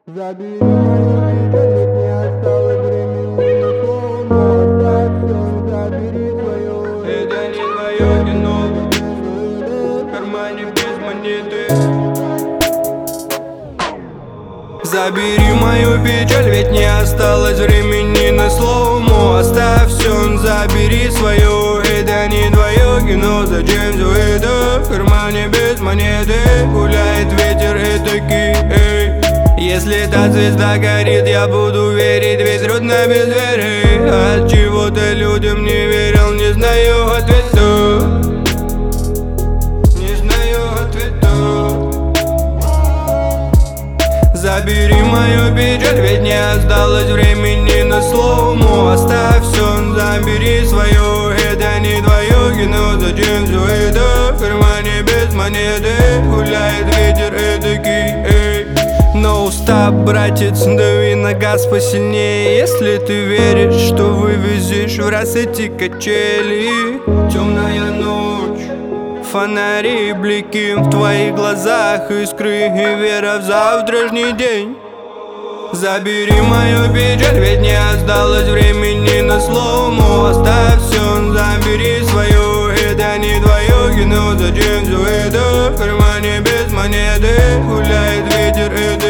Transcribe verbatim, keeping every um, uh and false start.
Забери мою печаль, ведь не осталось времени на слово, но оставь всё, забери свое. Это не твое кино, в кармане без монеты. Забери мою печаль, ведь не осталось времени на слово, оставь все, забери свое. Это не твое кино, зачем все это в кармане без монеты? Гуляет ветер этакий, эй. Если та звезда горит, я буду верить, ведь трудно без веры. От чего-то людям не верил, не знаю ответа. Не знаю ответа. Забери мою печаль, ведь не осталось времени на слово, оставь все, забери свое. Это не твое кино, зачем все это в кармане без монеты? Гуляет ветер этакий, эй. No stop, братец, дави на газ посильнее, если ты веришь, что вывезешь в раз эти качели. Темная ночь, фонари, блики в твоих глазах, искры и вера в завтрашний день. Забери мою печаль, ведь не осталось времени на слово, оставь все, забери свое. Это не твое кино, зачем все это в кармане без монеты? Гуляет ветер, это